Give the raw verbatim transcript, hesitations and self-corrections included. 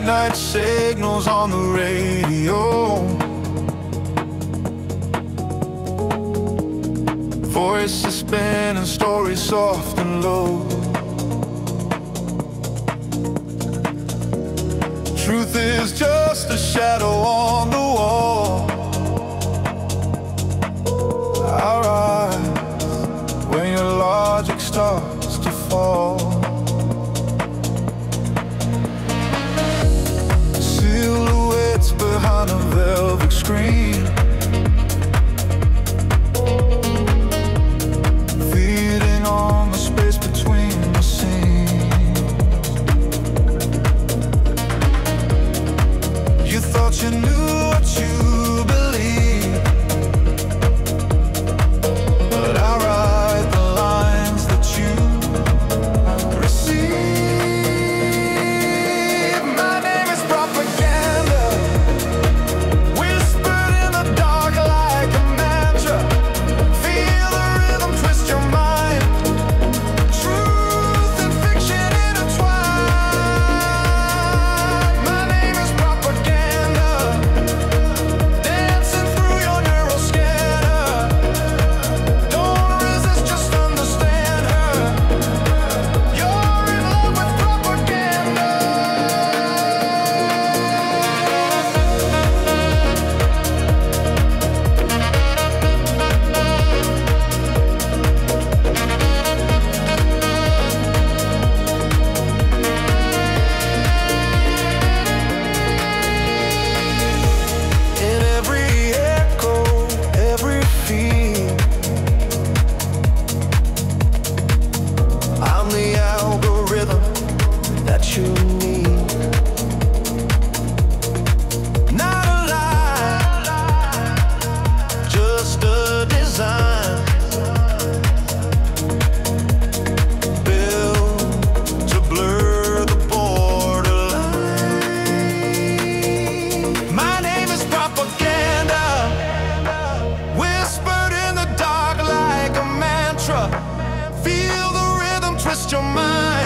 night signals on the radio. Voices spinning, stories soft and low. Truth is just a shadow on the wall. Our eyes, when your logic starts to fall. Silhouettes behind a velvet screen, feeding on the space between the scenes. You thought you knew what you believed, but I write the lines that you receive. My name is propaganda, whispered in the dark like a mantra. Feel the rhythm twist your mind, truth and fiction intertwined. My name is propaganda, dancing through your neural scanner. Don't resist, just understand her. You're in love with propaganda. In every echo, every feel, I'm the algorithm that you need. Not a lie, just a design built to blur the borderline. My name is propaganda, whispered in the dark like a mantra. Feel the rhythm twist your mind.